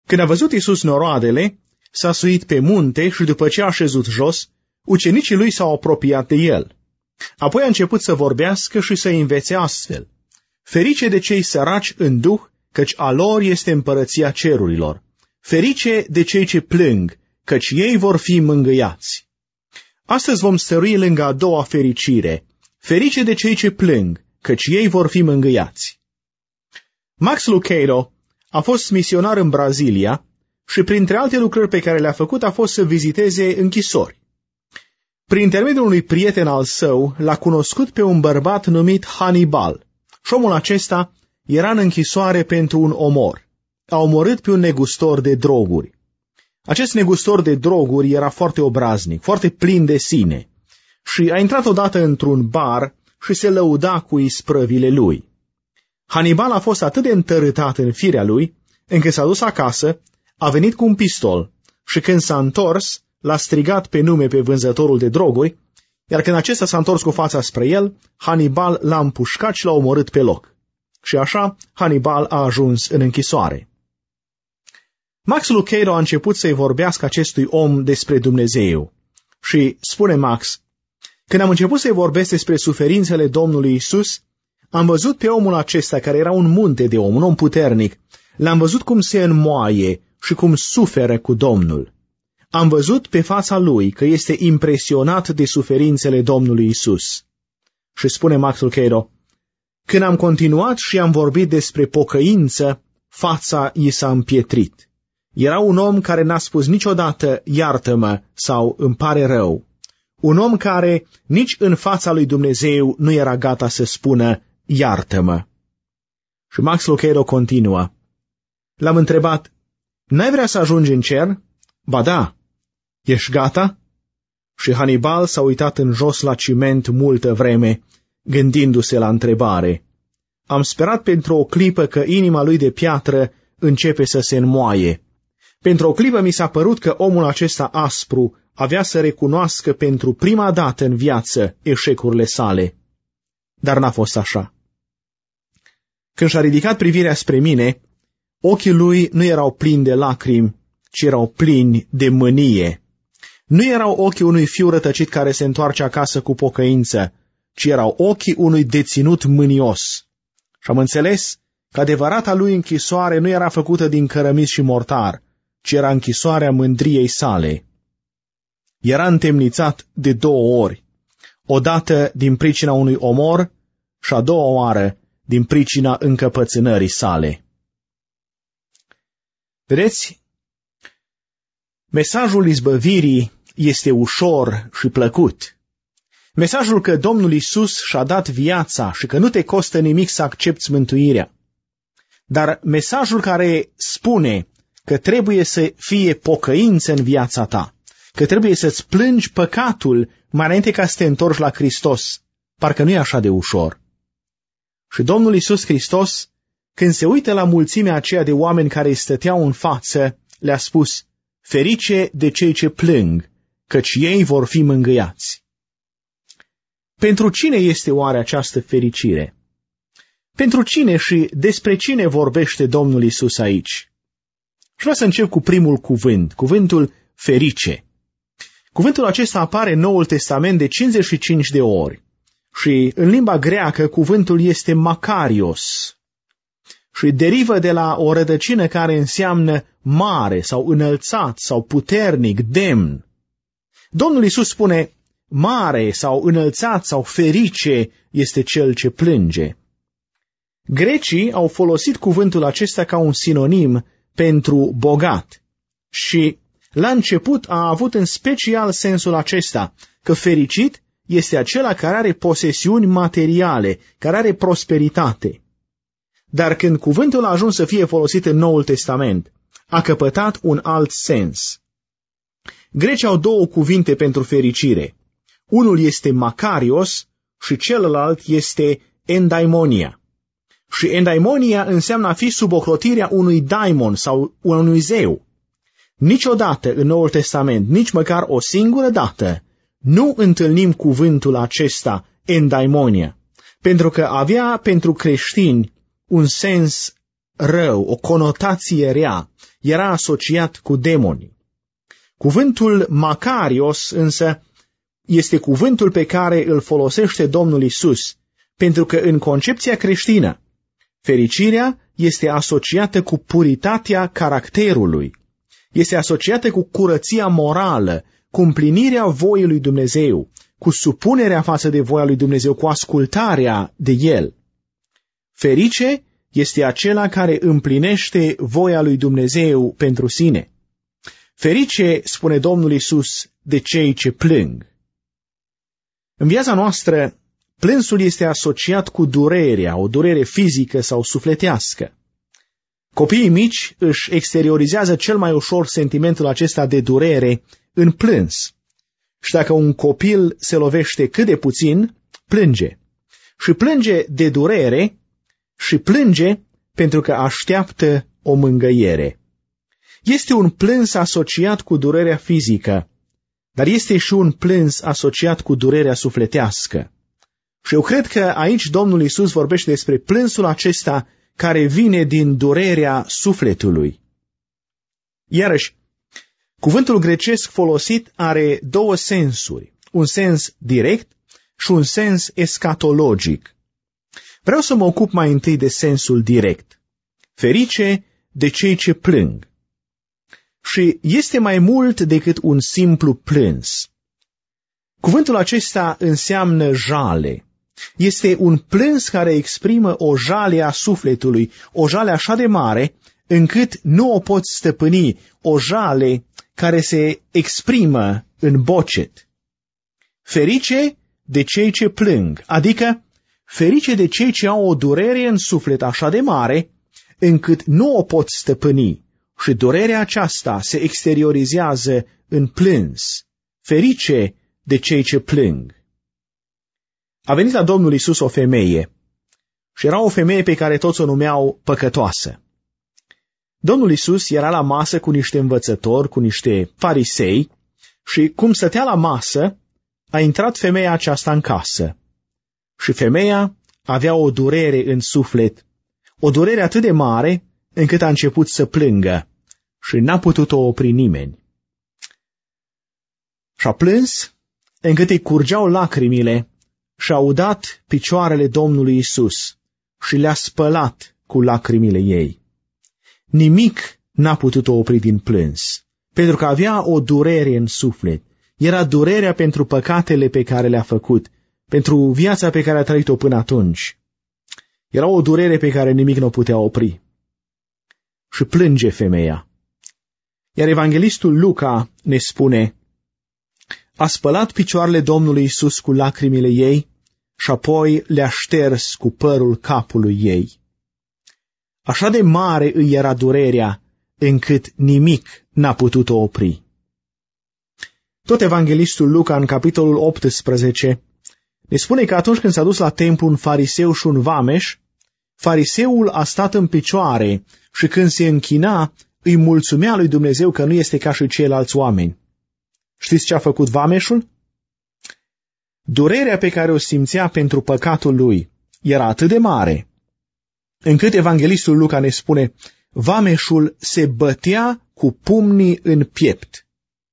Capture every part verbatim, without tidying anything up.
Când a văzut Iisus noroadele, s-a suit pe munte și după ce a șezut jos, ucenicii lui s-au apropiat de el. Apoi a început să vorbească și să învețe astfel: Ferice de cei săraci în duh, căci a lor este împărăția cerurilor. Ferice de cei ce plâng, căci ei vor fi mângâiați. Astăzi vom stărui lângă a doua fericire. Ferice de cei ce plâng, căci ei vor fi mângâiați. Max Lucado a fost misionar în Brazilia și printre alte lucrări pe care le-a făcut a fost să viziteze închisori. Prin intermediul unui prieten al său, l-a cunoscut pe un bărbat numit Hannibal și omul acesta era în închisoare pentru un omor. A omorât pe un negustor de droguri. Acest negustor de droguri era foarte obraznic, foarte plin de sine și a intrat odată într-un bar și se lăuda cu isprăvile lui. Hannibal a fost atât de întărâtat în firea lui, încât s-a dus acasă, a venit cu un pistol și când s-a întors, l-a strigat pe nume pe vânzătorul de droguri, iar când acesta s-a întors cu fața spre el, Hannibal l-a împușcat și l-a omorât pe loc. Și așa, Hannibal a ajuns în închisoare. Max Lucado a început să-i vorbească acestui om despre Dumnezeu. Și, spune Max, când am început să-i vorbesc despre suferințele Domnului Isus, am văzut pe omul acesta, care era un munte de om, un om puternic, l-am văzut cum se înmoaie și cum suferă cu Domnul. Am văzut pe fața lui că este impresionat de suferințele Domnului Isus. Și spune Max Lucado, când am continuat și am vorbit despre pocăință, fața i s-a împietrit. Era un om care n-a spus niciodată iartă-mă sau îmi pare rău. Un om care nici în fața lui Dumnezeu nu era gata să spună iartă-mă. Și Max Lucado continuă. L-am întrebat, n-ai vrea să ajungi în cer? Ba da. Ești gata? Și Hannibal s-a uitat în jos la ciment multă vreme, gândindu-se la întrebare. Am sperat pentru o clipă că inima lui de piatră începe să se înmoaie. Pentru o clipă mi s-a părut că omul acesta aspru avea să recunoască pentru prima dată în viață eșecurile sale. Dar n-a fost așa. Când și-a ridicat privirea spre mine, ochii lui nu erau plini de lacrimi, ci erau plini de mânie. Nu erau ochii unui fiu rătăcit care se întoarce acasă cu pocăință, ci erau ochii unui deținut mânios. Și am înțeles că adevărata lui închisoare nu era făcută din cărămizi și mortar, ci era închisoarea mândriei sale. Era întemnițat de două ori, odată din pricina unui omor și a doua oară din pricina încăpățânării sale. Vedeți? Mesajul izbăvirii este ușor și plăcut. Mesajul că Domnul Isus și-a dat viața și că nu te costă nimic să accepți mântuirea. Dar mesajul care spune că trebuie să fie pocăință în viața ta, că trebuie să-ți plângi păcatul mai înainte ca să te întorci la Hristos, parcă nu e așa de ușor. Și Domnul Iisus Hristos, când se uită la mulțimea aceea de oameni care îi stăteau în față, le-a spus, ferice de cei ce plâng, căci ei vor fi mângâiați. Pentru cine este oare această fericire? Pentru cine și despre cine vorbește Domnul Iisus aici? Și vreau să încep cu primul cuvânt, cuvântul ferice. Cuvântul acesta apare în Noul Testament de cincizeci și cinci de ori și în limba greacă cuvântul este makarios și derivă de la o rădăcină care înseamnă mare sau înălțat sau puternic, demn. Domnul Iisus spune, mare sau înălțat sau ferice este cel ce plânge. Grecii au folosit cuvântul acesta ca un sinonim pentru bogat și la început a avut în special sensul acesta, că fericit este acela care are posesiuni materiale, care are prosperitate. Dar când cuvântul a ajuns să fie folosit în Noul Testament, a căpătat un alt sens. Grecii au două cuvinte pentru fericire. Unul este makarios și celălalt este endaimonia. Și endaimonia înseamnă a fi sub ocrotirea unui daimon sau unui zeu. Niciodată în Noul Testament, nici măcar o singură dată, nu întâlnim cuvântul acesta, endaimonia, pentru că avea pentru creștini un sens rău, o conotație rea, era asociat cu demonii. Cuvântul Macarios însă este cuvântul pe care îl folosește Domnul Isus, pentru că în concepția creștină, fericirea este asociată cu puritatea caracterului, este asociată cu curăția morală, cu împlinirea voii lui Dumnezeu, cu supunerea față de voia lui Dumnezeu, cu ascultarea de El. Ferice este acela care împlinește voia lui Dumnezeu pentru sine. Ferice, spune Domnul Isus, de cei ce plâng. În viața noastră, plânsul este asociat cu durerea, o durere fizică sau sufletească. Copiii mici își exteriorizează cel mai ușor sentimentul acesta de durere în plâns. Și dacă un copil se lovește cât de puțin, plânge. Și plânge de durere și plânge pentru că așteaptă o mângâiere. Este un plâns asociat cu durerea fizică, dar este și un plâns asociat cu durerea sufletească. Și eu cred că aici Domnul Iisus vorbește despre plânsul acesta care vine din durerea sufletului. Iarăși, cuvântul grecesc folosit are două sensuri, un sens direct și un sens escatologic. Vreau să mă ocup mai întâi de sensul direct. Ferice de cei ce plâng. Și este mai mult decât un simplu plâns. Cuvântul acesta înseamnă jale. Este un plâns care exprimă o jale a sufletului, o jale așa de mare, încât nu o poți stăpâni, o jale care se exprimă în bocet. Ferice de cei ce plâng, adică ferice de cei ce au o durere în suflet așa de mare, încât nu o pot stăpâni și durerea aceasta se exteriorizează în plâns. Ferice de cei ce plâng. A venit la Domnul Iisus o femeie și era o femeie pe care toți o numeau păcătoasă. Domnul Iisus era la masă cu niște învățători, cu niște farisei și cum stătea la masă, a intrat femeia aceasta în casă. Și femeia avea o durere în suflet, o durere atât de mare încât a început să plângă și n-a putut-o opri nimeni. Și-a plâns încât îi curgeau lacrimile și-a udat picioarele Domnului Isus și le-a spălat cu lacrimile ei. Nimic n-a putut-o opri din plâns, pentru că avea o durere în suflet. Era durerea pentru păcatele pe care le-a făcut, pentru viața pe care a trăit-o până atunci. Era o durere pe care nimic nu o putea opri. Și plânge femeia. Iar evanghelistul Luca ne spune: a spălat picioarele Domnului Isus cu lacrimile ei și apoi le-a șters cu părul capului ei. Așa de mare îi era durerea, încât nimic n-a putut-o opri. Tot evanghelistul Luca, în capitolul optsprezece, ne spune că atunci când s-a dus la templu un fariseu și un vameș, fariseul a stat în picioare și când se închina, îi mulțumea lui Dumnezeu că nu este ca și ceilalți oameni. Știți ce a făcut vameșul? Durerea pe care o simțea pentru păcatul lui era atât de mare, încât evanghelistul Luca ne spune, vameșul se bătea cu pumnii în piept.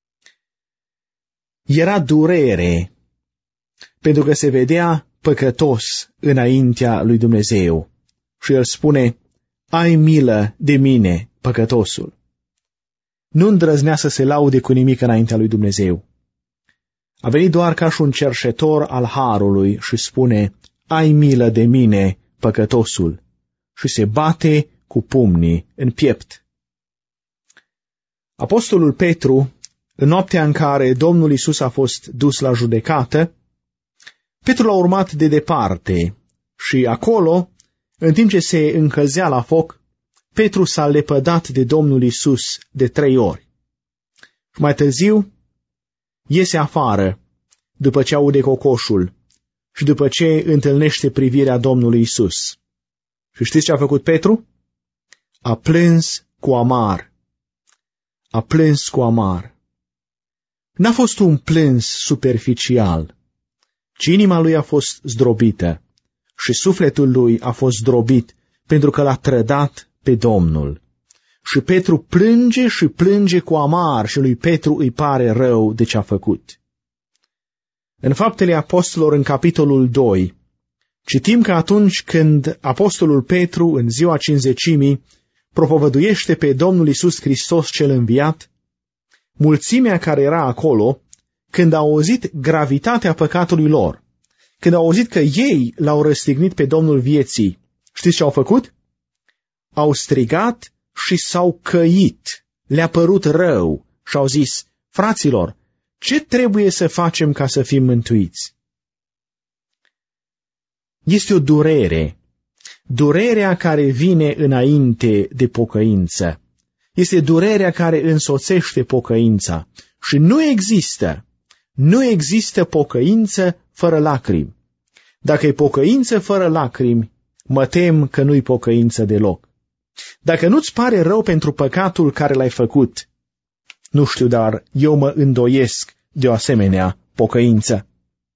Era durere, pentru că se vedea păcătos înaintea lui Dumnezeu. Și el spune, ai milă de mine, păcătosul. Nu îndrăznea să se laude cu nimic înaintea lui Dumnezeu. A venit doar ca și un cerșetor al harului și spune, ai milă de mine, păcătosul. Și se bate cu pumnii în piept. Apostolul Petru, în noaptea în care Domnul Iisus a fost dus la judecată, Petru l-a urmat de departe și acolo, în timp ce se încălzea la foc, Petru s-a lepădat de Domnul Iisus de trei ori. Și mai târziu iese afară, după ce aude cocoșul și după ce întâlnește privirea Domnului Iisus. Și știți ce a făcut Petru? A plâns cu amar. A plâns cu amar. N-a fost un plâns superficial, ci inima lui a fost zdrobită și sufletul lui a fost zdrobit pentru că l-a trădat pe Domnul. Și Petru plânge și plânge cu amar și lui Petru îi pare rău de ce a făcut. În Faptele Apostolilor, în capitolul doi, citim că atunci când apostolul Petru, în ziua cincizecimii, propovăduiește pe Domnul Iisus Hristos cel înviat, mulțimea care era acolo, când a auzit gravitatea păcatului lor, când au auzit că ei l-au răstignit pe Domnul vieții, știți ce au făcut? Au strigat și s-au căit, le-a părut rău și au zis, fraților, ce trebuie să facem ca să fim mântuiți? Este o durere, durerea care vine înainte de pocăință. Este durerea care însoțește pocăința și nu există, nu există pocăință fără lacrimi. Dacă e pocăință fără lacrimi, mă tem că nu-i pocăință deloc. Dacă nu-ți pare rău pentru păcatul care l-ai făcut, nu știu, dar eu mă îndoiesc de o asemenea pocăință.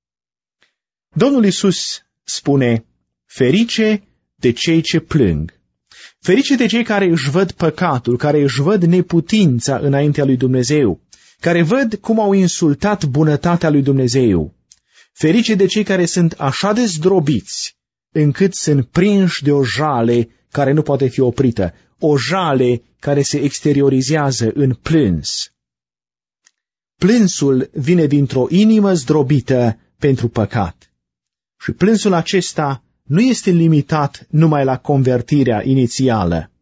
Domnul Iisus spune, ferice de cei ce plâng, ferice de cei care își văd păcatul, care își văd neputința înaintea lui Dumnezeu, care văd cum au insultat bunătatea lui Dumnezeu, ferice de cei care sunt așa de zdrobiți, încât sunt prinși de o jale care nu poate fi oprită, o jale care se exteriorizează în plâns. Plânsul vine dintr-o inimă zdrobită pentru păcat. Și plânsul acesta nu este limitat numai la convertirea inițială.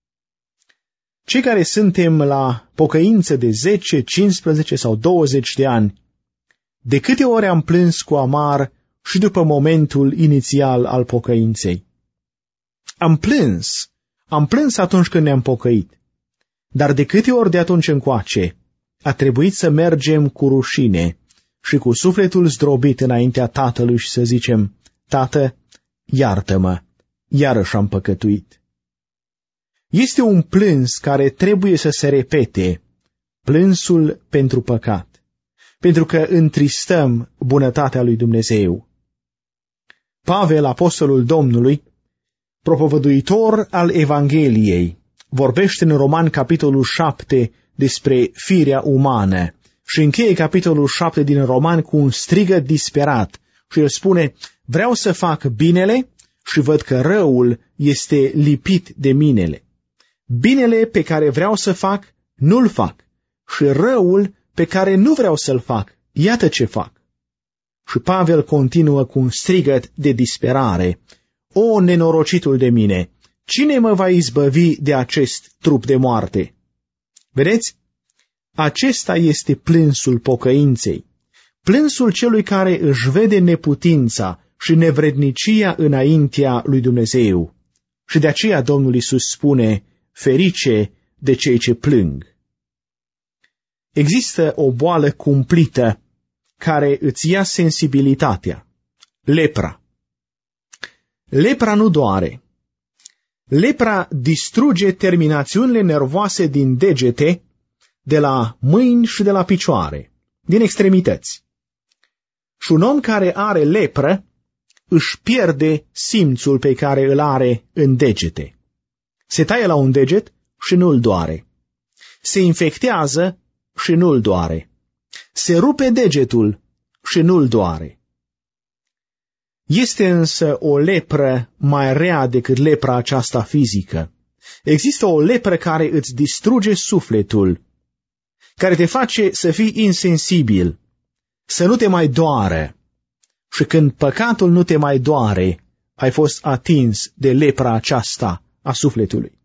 Cei care suntem la pocăință de zece, cincisprezece sau douăzeci de ani, de câte ori am plâns cu amar și după momentul inițial al pocăinței? Am plâns, am plâns atunci când ne-am pocăit, dar de câte ori de atunci încoace a trebuit să mergem cu rușine și cu sufletul zdrobit înaintea Tatălui și să zicem, Tată, iartă-mă, iarăși am păcătuit. Este un plâns care trebuie să se repete, plânsul pentru păcat, pentru că întristăm bunătatea lui Dumnezeu. Pavel, apostolul Domnului, propovăduitor al Evangheliei, vorbește în Roman capitolul șapte despre firea umană și încheie capitolul șapte din Roman cu un strigăt disperat și el spune, vreau să fac binele și văd că răul este lipit de minele. Binele pe care vreau să fac, nu-l fac și răul pe care nu vreau să-l fac, iată ce fac. Și Pavel continuă cu un strigăt de disperare, o, nenorocitul de mine, cine mă va izbăvi de acest trup de moarte? Vedeți? Acesta este plânsul pocăinței, plânsul celui care își vede neputința și nevrednicia înaintea lui Dumnezeu. Și de aceea Domnul Iisus spune, ferice de cei ce plâng. Există o boală cumplită care îți ia sensibilitatea, lepra. Lepra nu doare. Lepra distruge terminațiunile nervoase din degete, de la mâini și de la picioare, din extremități. Și un om care are lepră își pierde simțul pe care îl are în degete. Se taie la un deget și nu-l doare. Se infectează și nu-l doare. Se rupe degetul și nu-l doare. Este însă o lepră mai rea decât lepra aceasta fizică. Există o lepră care îți distruge sufletul, care te face să fii insensibil, să nu te mai doară. Și când păcatul nu te mai doare, ai fost atins de lepra aceasta a sufletului.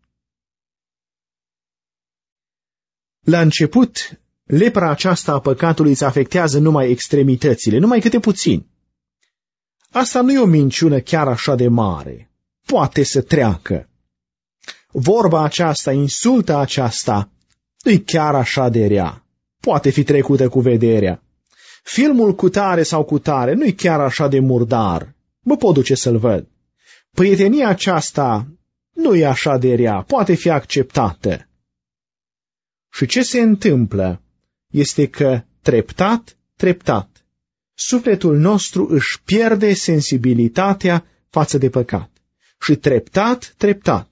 La început, lepra aceasta a păcatului îți afectează numai extremitățile, numai câte puțin. Asta nu e o minciună chiar așa de mare. Poate să treacă. Vorba aceasta, insulta aceasta, nu-i chiar așa de rea. Poate fi trecută cu vederea. Filmul cu tare sau cu tare nu-i chiar așa de murdar. Mă pot duce să-l văd. Prietenia aceasta nu e așa de rea. Poate fi acceptată. Și ce se întâmplă este că, treptat, treptat, sufletul nostru își pierde sensibilitatea față de păcat. Și treptat, treptat,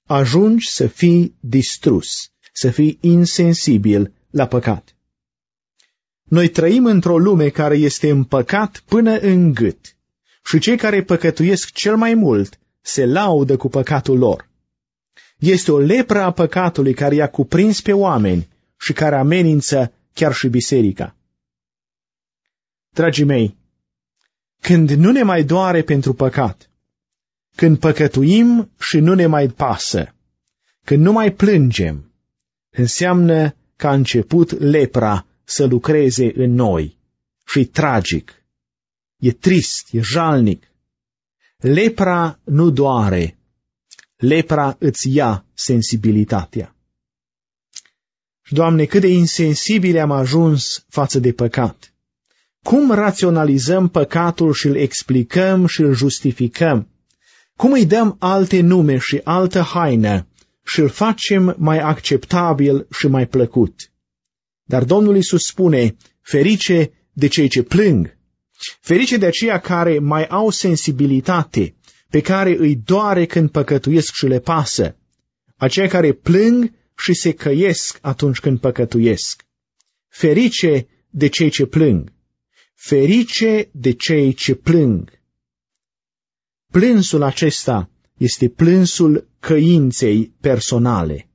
ajungi să fii distrus, să fii insensibil la păcat. Noi trăim într-o lume care este în păcat până în gât și cei care păcătuiesc cel mai mult se laudă cu păcatul lor. Este o lepră a păcatului care i-a cuprins pe oameni și care amenință chiar și biserica. Dragii mei, când nu ne mai doare pentru păcat, când păcătuim și nu ne mai pasă, când nu mai plângem, înseamnă că a început lepra să lucreze în noi și e tragic, e trist, e jalnic. Lepra nu doare, lepra îți ia sensibilitatea. Și, Doamne, cât de insensibile am ajuns față de păcat. Cum raționalizăm păcatul și îl explicăm și îl justificăm? Cum îi dăm alte nume și altă haină și îl facem mai acceptabil și mai plăcut? Dar Domnul Iisus spune, ferice de cei ce plâng, ferice de aceia care mai au sensibilitate, pe care îi doare când păcătuiesc și le pasă, aceia care plâng și se căiesc atunci când păcătuiesc. Ferice de cei ce plâng, ferice de cei ce plâng. Plânsul acesta este plânsul căinței personale.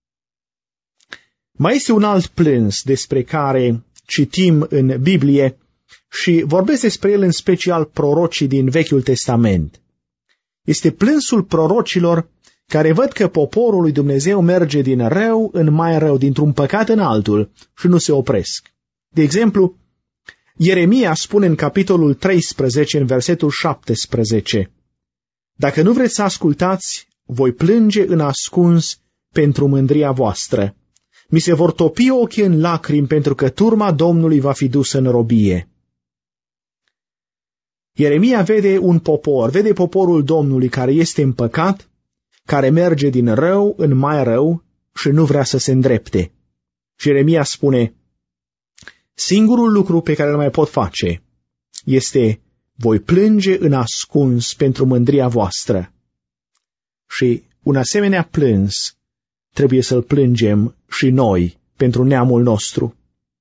Mai este un alt plâns despre care citim în Biblie și vorbesc despre el în special prorocii din Vechiul Testament. Este plânsul prorocilor care văd că poporul lui Dumnezeu merge din rău în mai rău, dintr-un păcat în altul și nu se opresc. De exemplu, Ieremia spune în capitolul treisprezece, în versetul șaptesprezece, dacă nu vreți să ascultați, voi plânge în ascuns pentru mândria voastră. Mi se vor topi ochii în lacrimi pentru că turma Domnului va fi dusă în robie. Ieremia vede un popor, vede poporul Domnului care este în păcat, care merge din rău în mai rău și nu vrea să se îndrepte. Și Ieremia spune, singurul lucru pe care îl mai pot face este voi plânge în ascuns pentru mândria voastră. Și un asemenea plâns trebuie să-l plângem și noi pentru neamul nostru.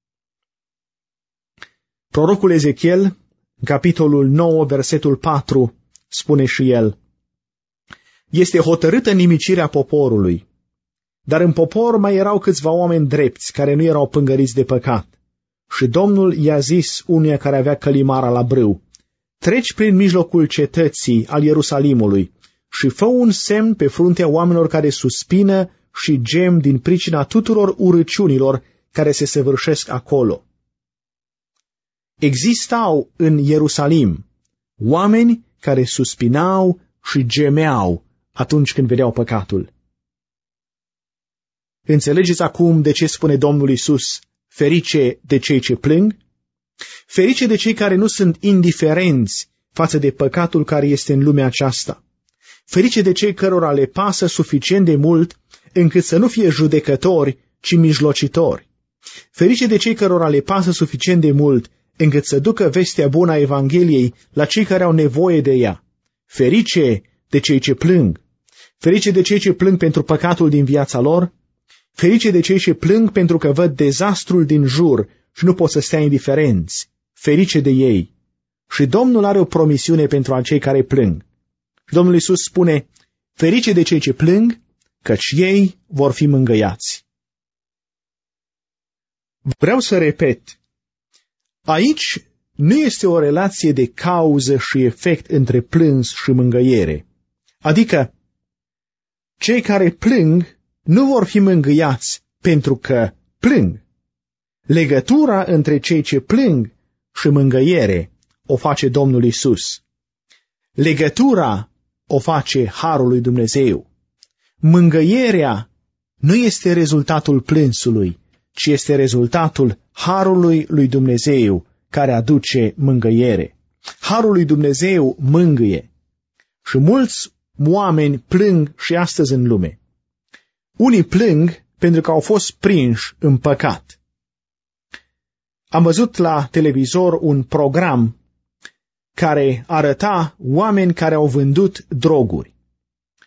Prorocul Ezechiel, în capitolul nouă, versetul patru, spune și el, este hotărâtă nimicirea poporului, dar în popor mai erau câțiva oameni drepți care nu erau pângăriți de păcat. Și Domnul i-a zis unuia care avea călimara la brâu, treci prin mijlocul cetății al Ierusalimului și fă un semn pe fruntea oamenilor care suspină și gem din pricina tuturor urăciunilor care se săvârșesc acolo. Existau în Ierusalim oameni care suspinau și gemeau atunci când vedeau păcatul. Înțelegeți acum de ce spune Domnul Iisus, ferice de cei ce plâng? Ferice de cei care nu sunt indiferenți față de păcatul care este în lumea aceasta. Ferice de cei cărora le pasă suficient de mult încât să nu fie judecători, ci mijlocitori. Ferice de cei cărora le pasă suficient de mult încât să ducă vestea bună a Evangheliei la cei care au nevoie de ea. Ferice de cei ce plâng. Ferice de cei ce plâng pentru păcatul din viața lor. Ferice de cei ce plâng pentru că văd dezastrul din jur și nu pot să stea indiferenți. Ferice de ei. Și Domnul are o promisiune pentru acei care plâng. Domnul Iisus spune, ferice de cei ce plâng, căci ei vor fi mângâiați. Vreau să repet, aici nu este o relație de cauză și efect între plâns și mângâiere. Adică, cei care plâng nu vor fi mângâiați pentru că plâng. Legătura între cei ce plâng și mângâiere o face Domnul Iisus. Legătura o face Harul lui Dumnezeu. Mângâierea nu este rezultatul plânsului, ci este rezultatul Harului lui Dumnezeu care aduce mângâiere. Harul lui Dumnezeu mângâie. Și mulți oameni plâng și astăzi în lume. Unii plâng pentru că au fost prinși în păcat. Am văzut la televizor un program care arăta oameni care au vândut droguri.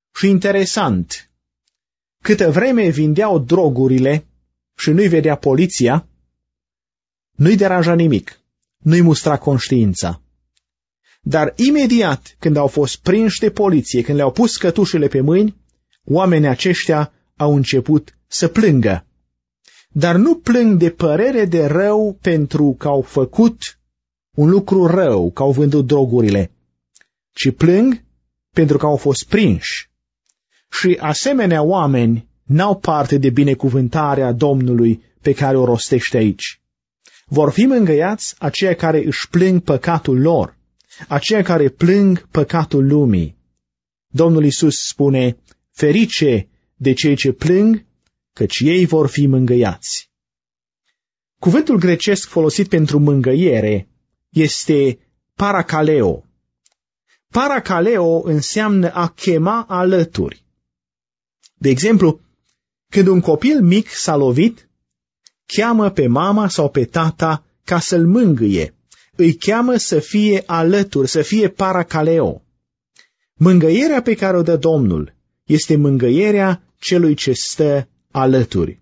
Și interesant, câtă vreme vindeau drogurile și nu-i vedea poliția, nu-i deranja nimic, nu-i mustra conștiința. Dar imediat când au fost prinși de poliție, când le-au pus cătușele pe mâini, oamenii aceștia au început să plângă. Dar nu plâng de părere de rău pentru că au făcut un lucru rău, că au vândut drogurile, ci plâng pentru că au fost prinși. Și asemenea oameni n-au parte de binecuvântarea Domnului pe care o rostește aici. Vor fi mângâiați aceia care își plâng păcatul lor, aceia care plâng păcatul lumii. Domnul Iisus spune, ferice de cei ce plâng, căci ei vor fi mângâiați. Cuvântul grecesc folosit pentru mângâiere este parakaleo. Parakaleo înseamnă a chema alături. De exemplu, când un copil mic s-a lovit, cheamă pe mama sau pe tata ca să-l mângâie. Îi cheamă să fie alături, să fie parakaleo. Mângâierea pe care o dă Domnul este mângâierea celui ce stă alături.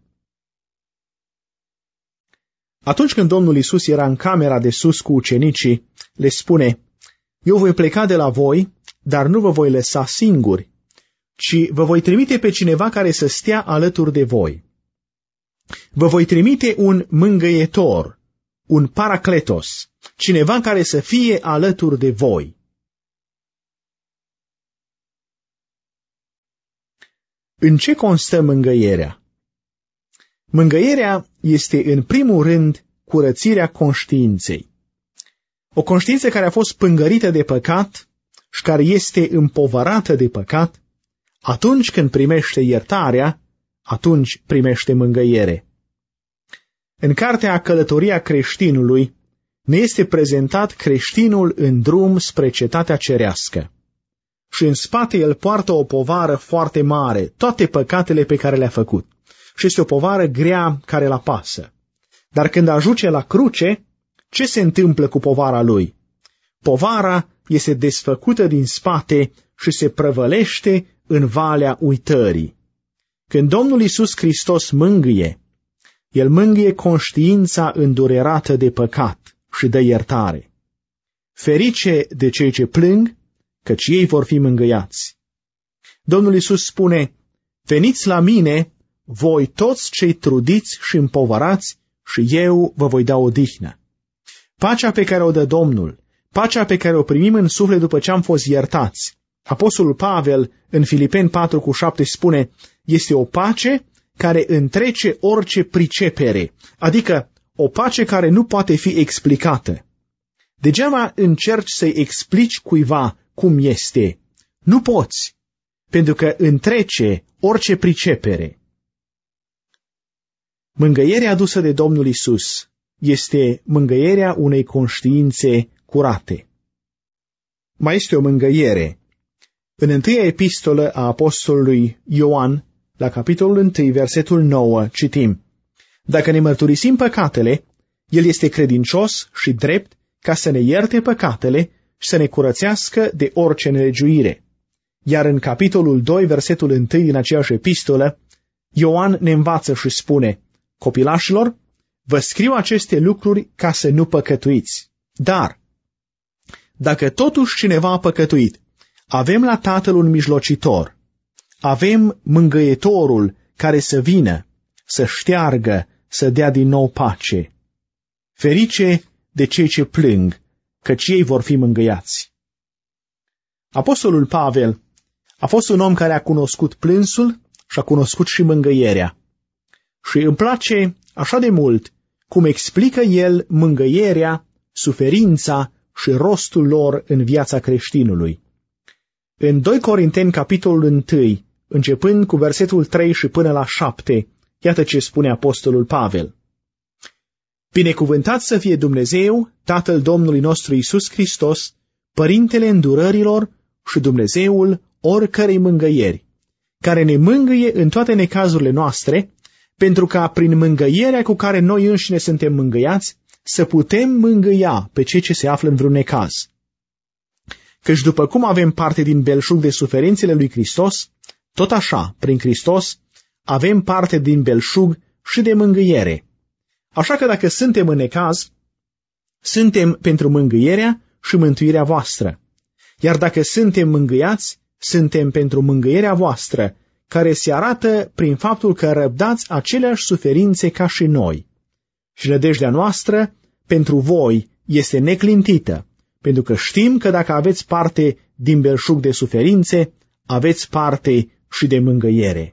Atunci când Domnul Iisus era în camera de sus cu ucenicii, le spune, eu voi pleca de la voi, dar nu vă voi lăsa singuri, ci vă voi trimite pe cineva care să stea alături de voi. Vă voi trimite un mângâietor, un paracletos, cineva care să fie alături de voi. În ce constă mângâierea? Mângâierea este în primul rând curățirea conștiinței. O conștiință care a fost pângărită de păcat și care este împovărată de păcat, atunci când primește iertarea, atunci primește mângâiere. În cartea Călătoria creștinului ne este prezentat creștinul în drum spre cetatea cerească. Și în spate el poartă o povară foarte mare, toate păcatele pe care le-a făcut. Și este o povară grea care l apasă. Dar când ajunge la cruce, ce se întâmplă cu povara lui? Povara este desfăcută din spate și se prăvălește în valea uitării. Când Domnul Iisus Hristos mângâie, El mângâie conștiința îndurerată de păcat și dă iertare. Ferice de cei ce plâng, căci ei vor fi mângâiați. Domnul Iisus spune, veniți la mine, voi toți cei trudiți și împovărați, și eu vă voi da odihnă. Pacea pe care o dă Domnul, pacea pe care o primim în suflet după ce am fost iertați. Apostolul Pavel în Filipeni patru cu șapte spune, este o pace care întrece orice pricepere, adică o pace care nu poate fi explicată. Degeaba încerci să-i explici cuiva cum este. Nu poți, pentru că întrece orice pricepere. Mângâierea adusă de Domnul Iisus este mângâierea unei conștiințe curate. Mai este o mângâiere. În întâia epistolă a apostolului Ioan, la capitolul unu, versetul nouă, citim, dacă ne mărturisim păcatele, El este credincios și drept ca să ne ierte păcatele și să ne curățească de orice nelegiuire. Iar în capitolul doi, versetul unu din aceeași epistolă, Ioan ne învață și spune, copilașilor, vă scriu aceste lucruri ca să nu păcătuiți. Dar, dacă totuși cineva a păcătuit, avem la Tatăl un mijlocitor, avem mângâietorul care să vină, să șteargă, să dea din nou pace. Ferice de cei ce plâng, căci ei vor fi mângâiați. Apostolul Pavel a fost un om care a cunoscut plânsul și a cunoscut și mângâierea. Și îmi place așa de mult cum explică el mângâierea, suferința și rostul lor în viața creștinului. În doi Corinteni, capitolul unu, începând cu versetul trei și până la șapte, iată ce spune apostolul Pavel. Binecuvântat să fie Dumnezeu, Tatăl Domnului nostru Iisus Hristos, Părintele îndurărilor și Dumnezeul oricărei mângâieri, care ne mângâie în toate necazurile noastre, pentru ca prin mângâierea cu care noi înșine suntem mângâiați, să putem mângâia pe cei ce se află în vreun necaz. Căci după cum avem parte din belșug de suferințele lui Hristos, tot așa, prin Hristos, avem parte din belșug și de mângâiere. Așa că dacă suntem în necaz, suntem pentru mângâierea și mântuirea voastră. Iar dacă suntem mângâiați, suntem pentru mângâierea voastră, care se arată prin faptul că răbdați aceleași suferințe ca și noi. Și nădejdea noastră pentru voi este neclintită, pentru că știm că dacă aveți parte din belșug de suferințe, aveți parte și de mângâiere.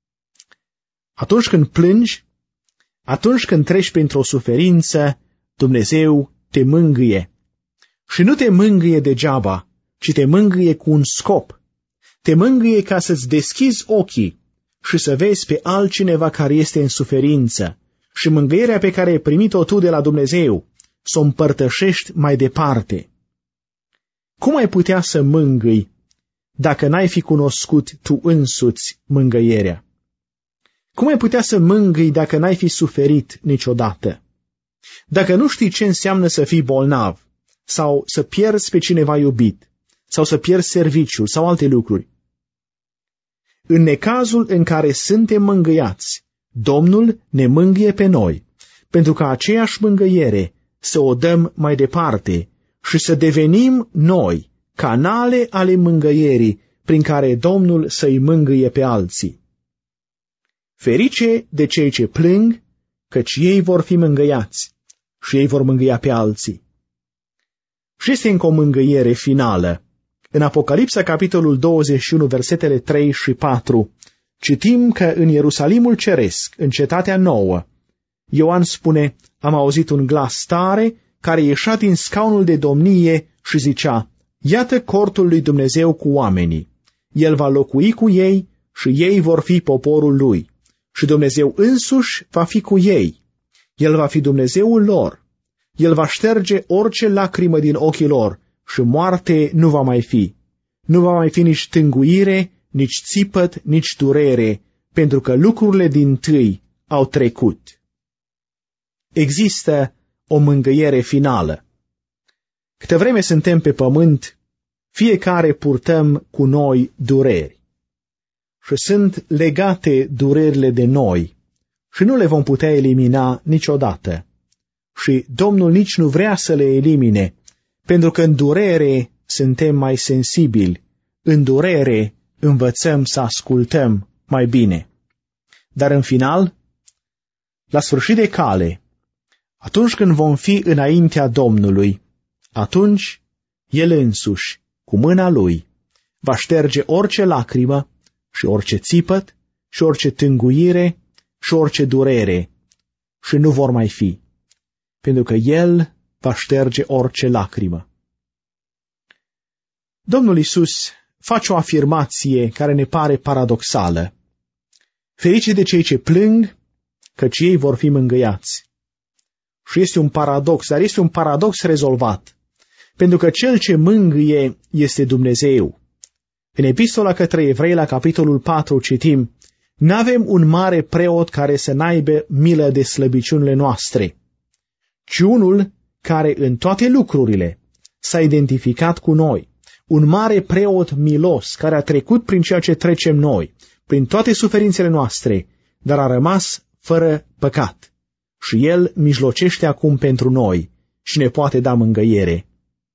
Atunci când plângi, atunci când treci printr-o suferință, Dumnezeu te mângâie. Și nu te mângâie degeaba, ci te mângâie cu un scop. Te mângâie ca să-ți deschizi ochii și să vezi pe altcineva care este în suferință și mângâierea pe care ai primit-o tu de la Dumnezeu, să o împărtășești mai departe. Cum ai putea să mângâi dacă n-ai fi cunoscut tu însuți mângâierea? Cum ai putea să mângâi dacă n-ai fi suferit niciodată? Dacă nu știi ce înseamnă să fii bolnav, sau să pierzi pe cineva iubit, sau să pierzi serviciul, sau alte lucruri. În necazul în care suntem mângâiați, Domnul ne mângâie pe noi, pentru ca aceeași mângâiere să o dăm mai departe și să devenim noi canale ale mângâierii prin care Domnul să-i mângâie pe alții. Ferice de cei ce plâng, căci ei vor fi mângâiați și ei vor mângâia pe alții. Și este încă o mângâiere finală. În Apocalipsa, capitolul douăzeci și unu, versetele trei și patru, citim că în Ierusalimul Ceresc, în cetatea nouă, Ioan spune, am auzit un glas tare care ieșea din scaunul de domnie și zicea, iată cortul lui Dumnezeu cu oamenii. El va locui cu ei și ei vor fi poporul lui. Și Dumnezeu însuși va fi cu ei. El va fi Dumnezeul lor. El va șterge orice lacrimă din ochii lor și moarte nu va mai fi. Nu va mai fi nici tânguire, nici țipăt, nici durere, pentru că lucrurile dintâi au trecut. Există o mângâiere finală. Câte vreme suntem pe pământ, fiecare purtăm cu noi dureri. Și sunt legate durerile de noi și nu le vom putea elimina niciodată. Și Domnul nici nu vrea să le elimine, pentru că în durere suntem mai sensibili, în durere învățăm să ascultăm mai bine. Dar în final, la sfârșit de cale, atunci când vom fi înaintea Domnului, atunci El însuși, cu mâna Lui, va șterge orice lacrimă și orice țipăt și orice tânguire și orice durere și nu vor mai fi, pentru că El va șterge orice lacrimă. Domnul Iisus face o afirmație care ne pare paradoxală. Ferice de cei ce plâng, căci ei vor fi mângâiați. Și este un paradox, dar este un paradox rezolvat, pentru că cel ce mângâie este Dumnezeu. În epistola către evrei, la capitolul patru, citim, n-avem un mare preot care să n-aibă milă de slăbiciunile noastre, ci unul care în toate lucrurile s-a identificat cu noi, un mare preot milos care a trecut prin ceea ce trecem noi, prin toate suferințele noastre, dar a rămas fără păcat. Și El mijlocește acum pentru noi și ne poate da mângâiere.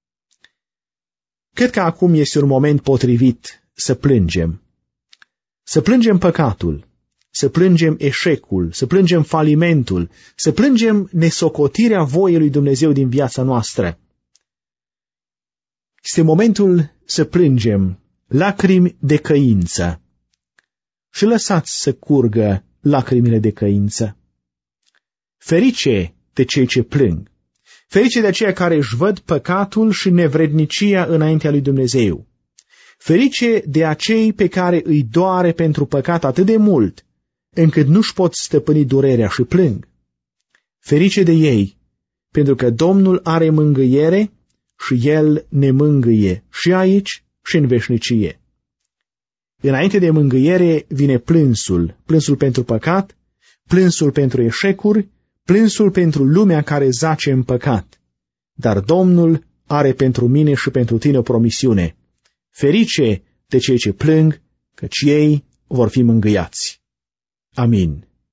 Cred că acum este un moment potrivit să plângem. Să plângem păcatul, să plângem eșecul, să plângem falimentul, să plângem nesocotirea voiei lui Dumnezeu din viața noastră. Este momentul să plângem lacrimi de căință și lăsați să curgă lacrimile de căință. Ferice de cei ce plâng, ferice de aceia care își văd păcatul și nevrednicia înaintea lui Dumnezeu, ferice de acei pe care îi doare pentru păcat atât de mult, încât nu-și pot stăpâni durerea și plâng. Ferice de ei, pentru că Domnul are mângâiere și El ne mângâie și aici și în veșnicie. Înainte de mângâiere vine plânsul, plânsul pentru păcat, plânsul pentru eșecuri, plânsul pentru lumea care zace în păcat. Dar Domnul are pentru mine și pentru tine o promisiune. Ferice de cei ce plâng, căci ei vor fi mângâiați. Amin.